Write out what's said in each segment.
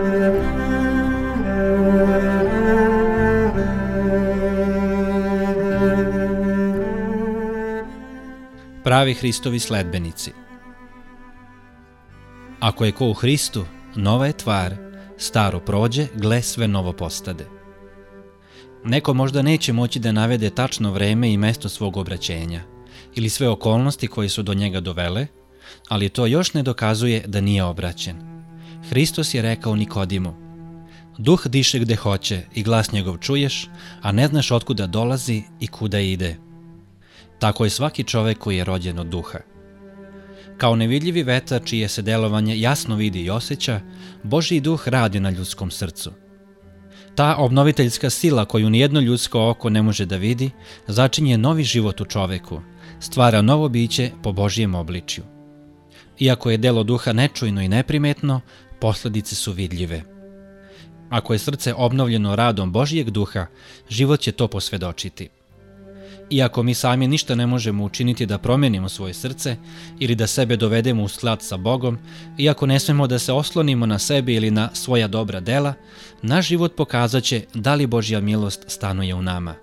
Pravi Hristovi sledbenici. Ako je ko u Hristu, nova je tvar, staro prođe, gle sve novo postade. Neko možda neće moći da navede tačno vreme i mesto svog obraćenja ili sve okolnosti koje su do njega dovele, ali to još ne dokazuje da nije obraćen. Hristos je rekao Nikodimu: Duh diše gde hoće i glas njegov čuješ, a ne znaš otkuda dolazi i kuda ide. Tako je svaki čovek koji je rođen od duha. Kao nevidljivi vetar čije se delovanje jasno vidi i osjeća, Božji duh radi na ljudskom srcu. Ta obnoviteljska sila koju nijedno ljudsko oko ne može da vidi, začinje novi život u čoveku, stvara novo biće po Božjem obličju. Iako je delo duha nečujno i neprimetno, posledice su vidljive. Ako je srce obnovljeno radom Božjeg duha, život će to posvedočiti. Iako mi sami ništa ne možemo učiniti da promenimo svoje srce ili da sebe dovedemo u sklad sa Bogom, iako ne smemo da se oslonimo na sebe ili na svoja dobra dela, naš život pokazat će da li Božja milost stanuje u nama.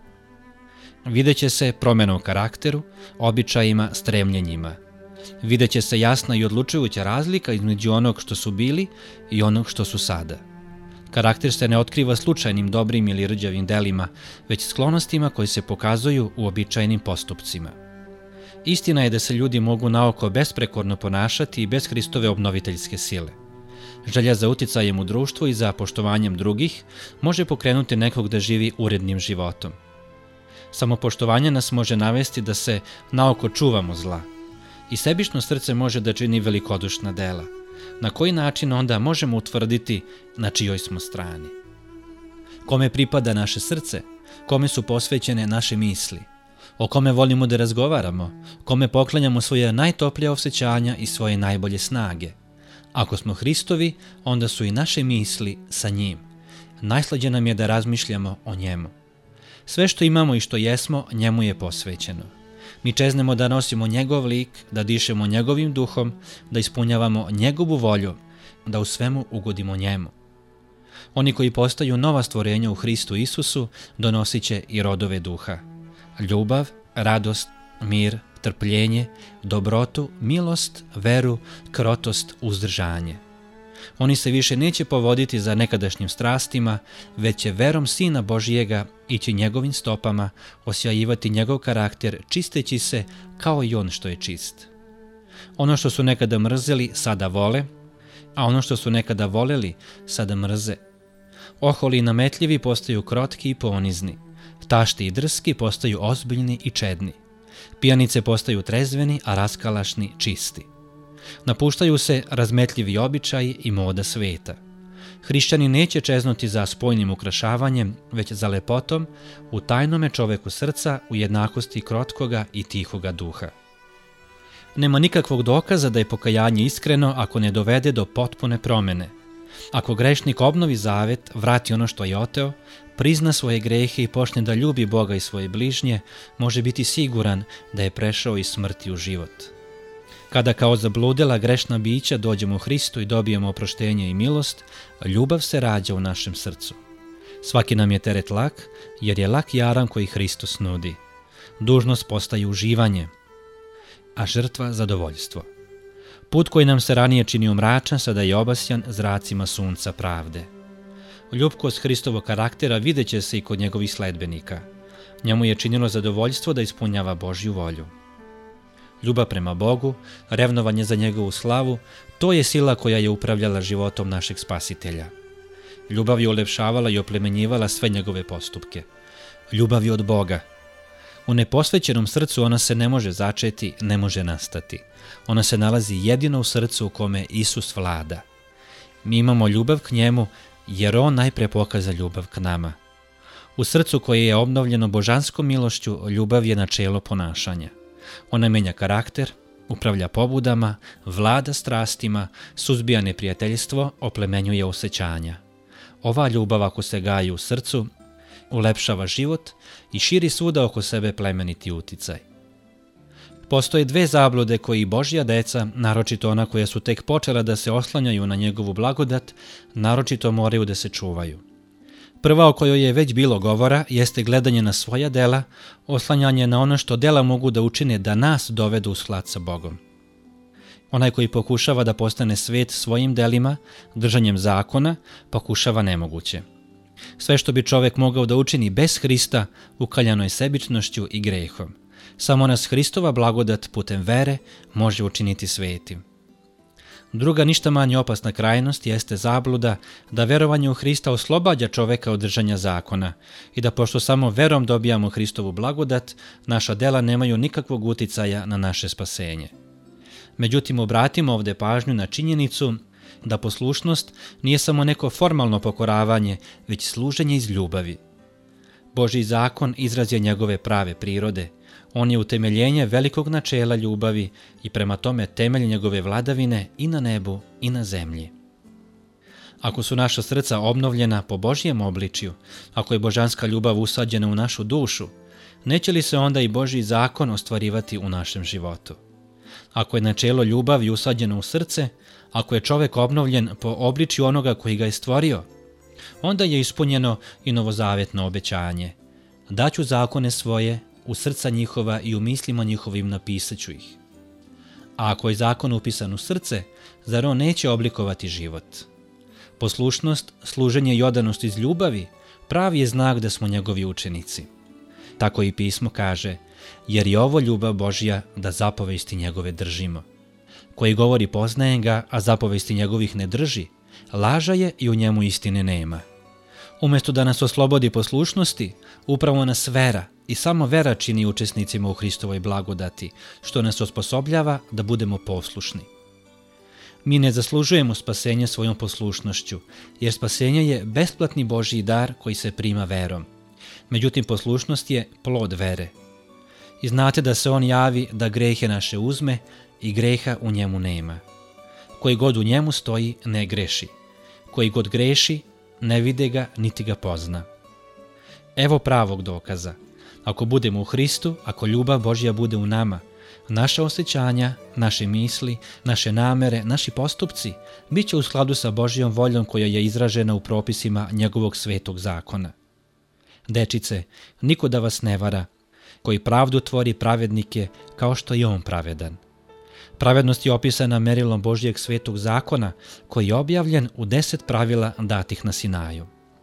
Videće se promjena u karakteru, običajima, stremljenjima. Videće se jasna i odlučujuća razlika između onog što su bili i onog što su sada. Karakter se ne otkriva slučajnim dobrim ili rđavim delima, već sklonostima koji se pokazuju u običajnim postupcima. Istina je da se ljudi mogu naoko besprekorno ponašati i bez Hristove obnoviteljske sile. Želja za uticajem u društvu i za poštovanjem drugih može pokrenuti nekog da živi urednim životom. Samopoštovanje nas može navesti da se naoko čuvamo zla. I sebično srce može da čini velikodušna dela. Na koji način onda možemo utvrditi na čijoj smo strani? Kome pripada naše srce? Kome su posvećene naše misli? O kome volimo da razgovaramo? Kome poklanjamo svoje najtoplije osjećanja i svoje najbolje snage? Ako smo Hristovi, onda su i naše misli sa njim. Najslađe nam je da razmišljamo o njemu. Sve što imamo i što jesmo, njemu je posvećeno. Mi čeznemo da nosimo njegov lik, da dišemo njegovim duhom, da ispunjavamo njegovu volju, da u svemu ugodimo njemu. Oni koji postaju nova stvorenja u Hristu Isusu donosit će i rodove duha: ljubav, radost, mir, trpljenje, dobrotu, milost, veru, krotost, uzdržanje. Oni se više neće povoditi za nekadašnjim strastima, već će verom Sina Božijega ići njegovim stopama, osjajivati njegov karakter, čisteći se kao i on što je čist. Ono što su nekada mrzeli, sada vole, a ono što su nekada voleli, sada mrze. Oholi i nametljivi postaju krotki i ponizni, tašti i drski postaju ozbiljni i čedni. Pijanice postaju trezveni, a raskalašni čisti. Napuštaju se razmetljivi običaji i moda sveta. Hrišćani neće čeznuti za spoljnim ukrašavanjem, već za lepotom u tajnome čoveku srca, u jednakosti krotkoga i tihoga duha. Nema nikakvog dokaza da je pokajanje iskreno ako ne dovede do potpune promene. Ako grešnik obnovi zavet, vrati ono što je oteo, prizna svoje grehe i počne da ljubi Boga i svoje bližnje, može biti siguran da je prešao iz smrti u život. Kada kao zabludela grešna bića dođemo u Hristu i dobijemo oproštenje i milost, ljubav se rađa u našem srcu. Svaki nam je teret lak, jer je lak jaram koji Hristos nudi. Dužnost postaje uživanje, a žrtva zadovoljstvo. Put koji nam se ranije činio mračan, sada je obasjan zracima sunca pravde. Ljubkost Hristovog karaktera videće se i kod njegovih sledbenika. Njemu je činilo zadovoljstvo da ispunjava Božju volju. Ljubav prema Bogu, revnovanje za njegovu slavu, to je sila koja je upravljala životom našeg Spasitelja. Ljubav je ulepšavala i oplemenjivala sve njegove postupke. Ljubav je od Boga. U neposvećenom srcu ona se ne može začeti, ne može nastati. Ona se nalazi jedino u srcu u kome Isus vlada. Mi imamo ljubav k njemu, jer on najpre pokaza ljubav k nama. U srcu koje je obnovljeno božanskom milošću, ljubav je načelo ponašanja. Ona menja karakter, upravlja pobudama, vlada strastima, suzbija neprijateljstvo, oplemenjuje osjećanja. Ova ljubav, ako se gaji u srcu, ulepšava život i širi svuda oko sebe plemeniti uticaj. Postoje dve zablude koji Božja deca, naročito ona koja su tek počela da se oslanjaju na njegovu blagodat, naročito moraju da se čuvaju. Prva o kojoj je već bilo govora jeste gledanje na svoja dela, oslanjanje na ono što dela mogu da učine da nas dovedu u sklad sa Bogom. Onaj koji pokušava da postane svet svojim delima, držanjem zakona, pokušava nemoguće. Sve što bi čovek mogao da učini bez Hrista, ukaljano je sebičnošću i grehom. Samo nas Hristova blagodat putem vere može učiniti svetim. Druga, ništa manje opasna krajnost jeste zabluda da verovanje u Hrista oslobađa čoveka od držanja zakona i da pošto samo verom dobijamo Hristovu blagodat, naša dela nemaju nikakvog uticaja na naše spasenje. Međutim, obratimo ovde pažnju na činjenicu da poslušnost nije samo neko formalno pokoravanje, već služenje iz ljubavi. Božji zakon izraz je njegove prave prirode. On je utemeljenje velikog načela ljubavi i prema tome temelj njegove vladavine i na nebu i na zemlji. Ako su naša srca obnovljena po Božjem obličju, ako je božanska ljubav usađena u našu dušu, neće li se onda i Božji zakon ostvarivati u našem životu? Ako je načelo ljubavi usađeno u srce, ako je čovek obnovljen po obličju onoga koji ga je stvorio, onda je ispunjeno i novozavetno obećanje. Daću zakone svoje, u srca njihova i u mislima njihovim napisaću ih. A ako je zakon upisan u srce, zar on neće oblikovati život? Poslušnost, služenje i odanost iz ljubavi pravi je znak da smo njegovi učenici. Tako i pismo kaže, jer je ovo ljubav Božja da zapovesti njegove držimo. Koji govori poznaje ga, a zapovesti njegovih ne drži, laža je i u njemu istine nema. Umjesto da nas oslobodi poslušnosti, upravo nas vera i samo vera čini učesnicima u Hristovoj blagodati, što nas osposobljava da budemo poslušni. Mi ne zaslužujemo spasenje svojom poslušnošću, jer spasenje je besplatni Božji dar koji se prima verom. Međutim, poslušnost je plod vere. I znate da se on javi da grehe naše uzme i greha u njemu nema. Koji god u njemu stoji, ne greši. Koji god greši, ne vide ga, niti ga pozna. Evo pravog dokaza. Ako budemo u Hristu, ako ljubav Božja bude u nama, naša osjećanja, naše misli, naše namere, naši postupci bit će u skladu sa Božjom voljom koja je izražena u propisima njegovog svetog zakona. Dečice, niko da vas ne vara, koji pravdu tvori pravednike kao što je on pravedan. Pravednost je opisana merilom Božjeg svetog zakona koji je objavljen u 10 pravila datih na Sinaju.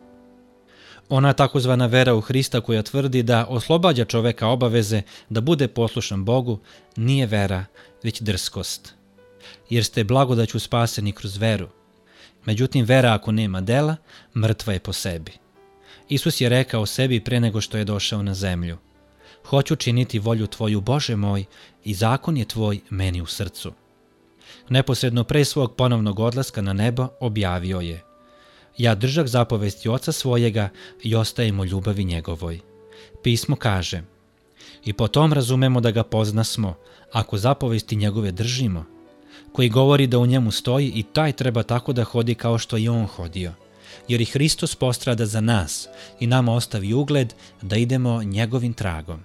Ona takozvana vera u Hrista koja tvrdi da oslobađa čoveka obaveze da bude poslušan Bogu nije vera, već drskost. Jer ste blagodaću spaseni kroz veru. Međutim, vera ako nema dela, mrtva je po sebi. Isus je rekao o sebi pre nego što je došao na zemlju. Hoću činiti volju tvoju, Bože moj, i zakon je tvoj meni u srcu. Neposredno pre svog ponovnog odlaska na nebo objavio je: ja držak zapovesti oca svojega i ostajem u ljubavi njegovoj. Pismo kaže: i po tom razumemo da ga poznasmo, ako zapovesti njegove držimo. Koji govori da u njemu stoji i taj treba tako da hodi kao što i on hodio. Jer i Hristos postrada za nas i nama ostavi ugled da idemo njegovim tragom.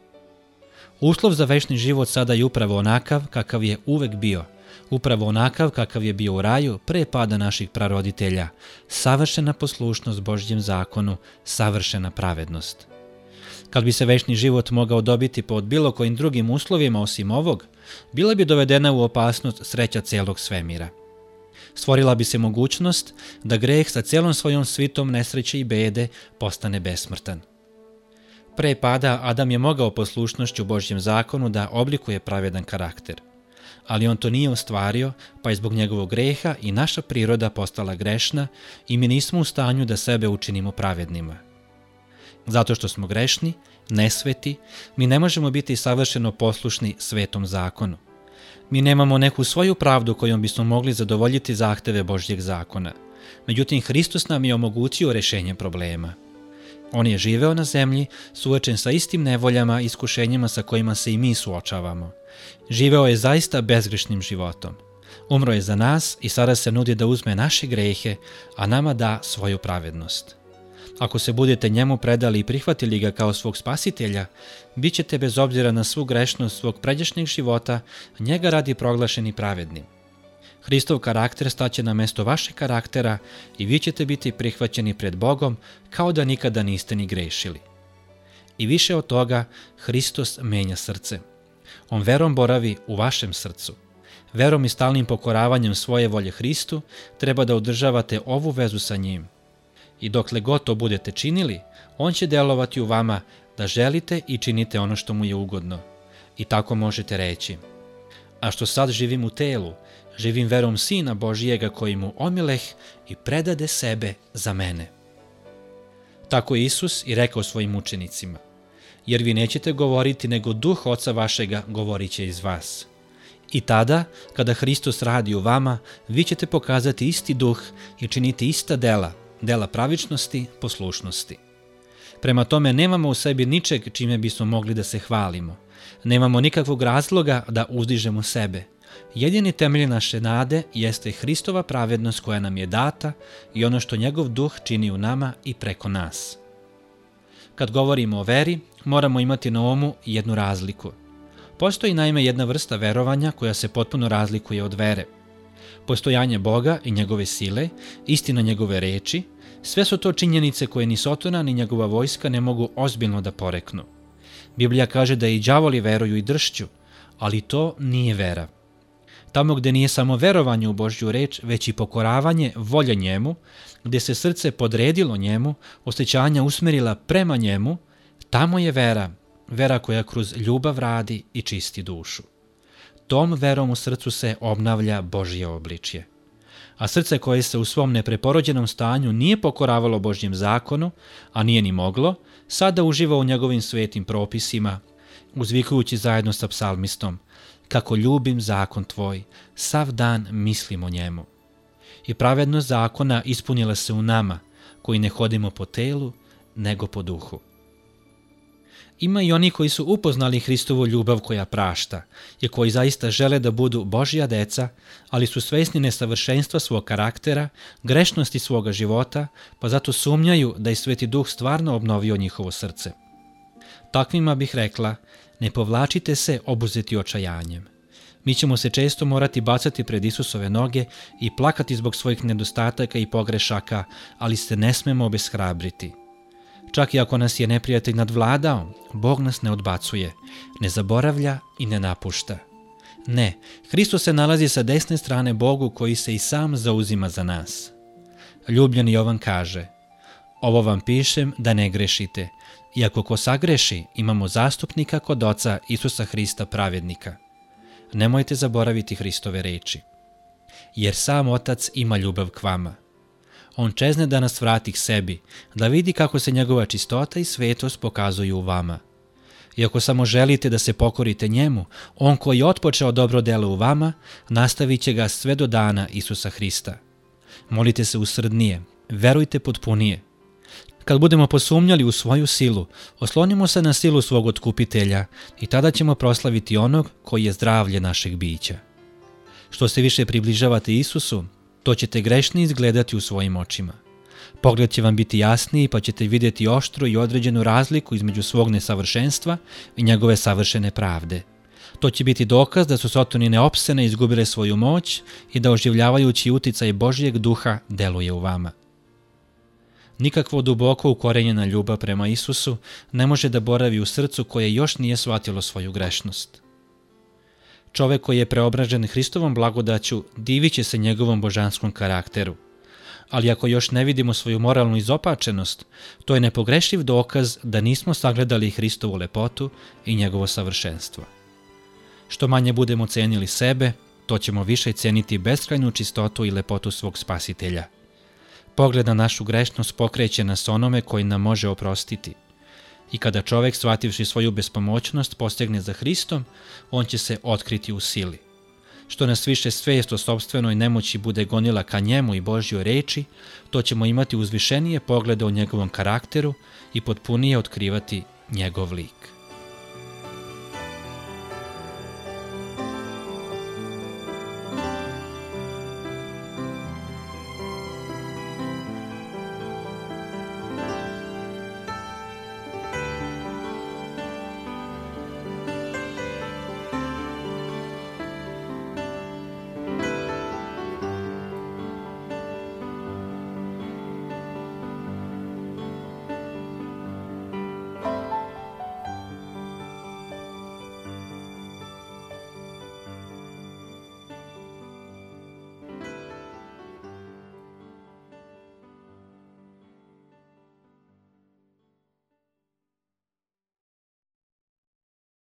Uslov za večni život sada je upravo onakav kakav je uvek bio, upravo onakav kakav je bio u raju pre pada naših praroditelja, savršena poslušnost Božjem zakonu, savršena pravednost. Kad bi se večni život mogao dobiti pod bilo kojim drugim uslovima osim ovog, bila bi dovedena u opasnost sreća celog svemira. Stvorila bi se mogućnost da greh sa celom svojom svitom nesreće i bede postane besmrtan. Pre pada Adam je mogao poslušnošću Božjem zakonu da oblikuje pravedan karakter, ali on to nije ostvario, pa je zbog njegovog greha i naša priroda postala grešna i mi nismo u stanju da sebe učinimo pravednima. Zato što smo grešni, nesveti, mi ne možemo biti savršeno poslušni svetom zakonu. Mi nemamo neku svoju pravdu kojom bismo mogli zadovoljiti zahteve Božjeg zakona. Međutim, Hristos nam je omogućio rešenje problema. On je živeo na zemlji, suočen sa istim nevoljama i iskušenjima sa kojima se i mi suočavamo. Živeo je zaista bezgrešnim životom. Umro je za nas i sada se nudi da uzme naše grehe, a nama da svoju pravednost. Ako se budete njemu predali i prihvatili ga kao svog spasitelja, bit ćete bez obzira na svu grešnost svog pređašnjeg života, njega radi proglašeni pravednim. Hristov karakter staće na mesto vašeg karaktera i vi ćete biti prihvaćeni pred Bogom kao da nikada niste ni grešili. I više od toga, Hristos menja srce. On verom boravi u vašem srcu. Verom i stalnim pokoravanjem svoje volje Hristu treba da održavate ovu vezu sa njim. I dokle god to budete činili, on će delovati u vama da želite i činite ono što mu je ugodno. I tako možete reći: a što sad živim u telu, živim verom Sina Božijega koji mu omileh i predade sebe za mene. Tako je Isus i rekao svojim učenicima: jer vi nećete govoriti, nego Duh Oca vašega govorit će iz vas. I tada, kada Hristos radi u vama, vi ćete pokazati isti duh i činiti ista dela pravičnosti, poslušnosti. Prema tome, nemamo u sebi ničeg čime bismo mogli da se hvalimo. Nemamo nikakvog razloga da uzdižemo sebe. Jedini temelj naše nade jeste Hristova pravednost koja nam je data i ono što njegov duh čini u nama i preko nas. Kad govorimo o veri, moramo imati na umu jednu razliku. Postoji naime jedna vrsta verovanja koja se potpuno razlikuje od vere. Postojanje Boga i njegove sile, istina njegove reči, sve su to činjenice koje ni Sotona ni njegova vojska ne mogu ozbiljno da poreknu. Biblija kaže da i đavoli veruju i dršću, ali to nije vera. Tamo gde nije samo verovanje u Božju reč, već i pokoravanje volje njemu, gde se srce podredilo njemu, osjećanja usmerila prema njemu, tamo je vera koja kroz ljubav radi i čisti dušu. Tom verom u srcu se obnavlja Božje obličje. A srce koje se u svom nepreporođenom stanju nije pokoravalo Božjem zakonu, a nije ni moglo, sada uživa u njegovim svetim propisima, uzvikujući zajedno sa psalmistom: kako ljubim zakon tvoj, sav dan mislim o njemu. I pravednost zakona ispunila se u nama, koji ne hodimo po telu, nego po duhu. Ima i oni koji su upoznali Hristovu ljubav koja prašta i koji zaista žele da budu Božja deca, ali su svesni nesavršenstva svog karaktera, grešnosti svoga života, pa zato sumnjaju da je Sveti Duh stvarno obnovio njihovo srce. Takvima bih rekla: ne povlačite se obuzeti očajanjem. Mi ćemo se često morati bacati pred Isusove noge i plakati zbog svojih nedostataka i pogrešaka, ali se ne smemo obeshrabriti. Čak i ako nas je neprijatelj nadvladao, Bog nas ne odbacuje, ne zaboravlja i ne napušta. Ne, Hristos se nalazi sa desne strane Bogu koji se i sam zauzima za nas. Ljubljeni Jovan kaže: ovo vam pišem da ne grešite, iako ko sagreši, imamo zastupnika kod Oca Isusa Hrista pravednika. Nemojte zaboraviti Hristove reči. Jer sam Otac ima ljubav k vama. On čezne da nas vrati k sebi, da vidi kako se njegova čistota i svetost pokazuju u vama. I ako samo želite da se pokorite njemu, on koji je otpočeo dobro delo u vama, nastavit će ga sve do dana Isusa Hrista. Molite se usrdnije, verujte potpunije. Kad budemo posumnjali u svoju silu, oslonimo se na silu svog otkupitelja i tada ćemo proslaviti onog koji je zdravlje našeg bića. Što se više približavate Isusu, to ćete grešnije izgledati u svojim očima. Pogled će vam biti jasniji, pa ćete vidjeti oštru i određenu razliku između svog nesavršenstva i njegove savršene pravde. To će biti dokaz da su Sotonine opsene izgubile svoju moć i da oživljavajući uticaj Božjeg duha deluje u vama. Nikakvo duboko ukorenjena ljubav prema Isusu ne može da boravi u srcu koje još nije shvatilo svoju grešnost. Čovek koji je preobražen Hristovom blagodaću divit će se njegovom božanskom karakteru. Ali ako još ne vidimo svoju moralnu izopačenost, to je nepogrešiv dokaz da nismo sagledali Hristovu lepotu i njegovo savršenstvo. Što manje budemo cenili sebe, to ćemo više ceniti beskrajnu čistotu i lepotu svog Spasitelja. Pogled na našu grešnost pokreće nas onome koji nam može oprostiti. I kada čovek, shvativši svoju bespomoćnost, postegne za Hristom, on će se otkriti u sili. Što nas više svest o sopstvenoj nemoći bude gonila ka njemu i Božjoj reči, to ćemo imati uzvišenije poglede o njegovom karakteru i potpunije otkrivati njegov lik.